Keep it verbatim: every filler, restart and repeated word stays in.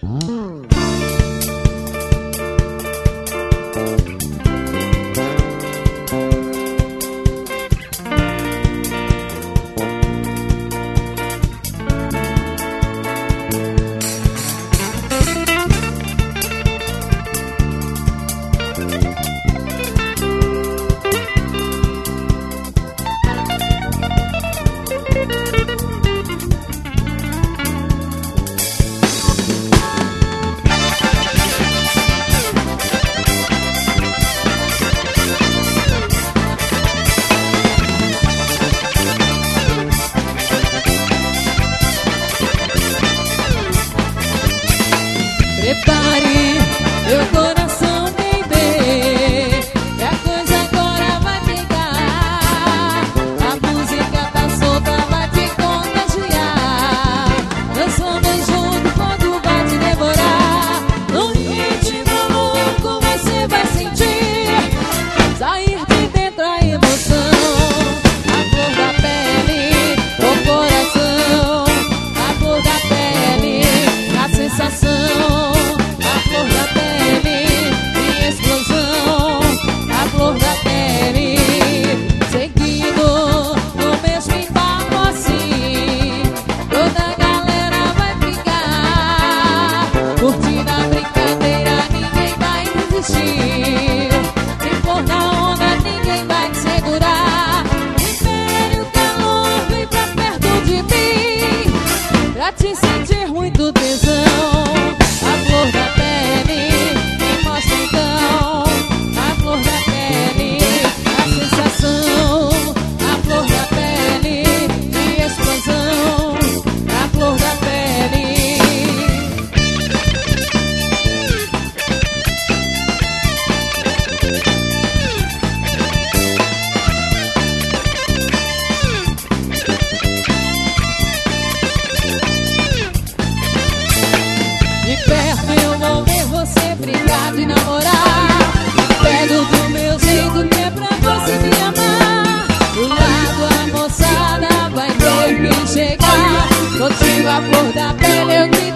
Prepare meu coração, baby, que a coisa agora vai pegar. A música tá solta, vai te contagiar. Dançando junto quando vai te devorar. No ritmo louco você vai sentir sair de dentro a emoção. A flor da pele, o coração. A flor da pele, a sensação. Curtindo a brincadeira, ninguém vai resistir. Se for na onda, ninguém vai te segurar. Libere o calor, vem pra perto de mim, pra te sentir muito tesão. A flor da pele, me mostra então. A flor da pele, a sensação. A flor da pele, de explosão. A flor da pele. De perto eu vou ver você brincar de namorar. Pego do meu jeito que é pra você me amar. Do lado a moçada vai ter que chegar. Contigo a flor da pele eu te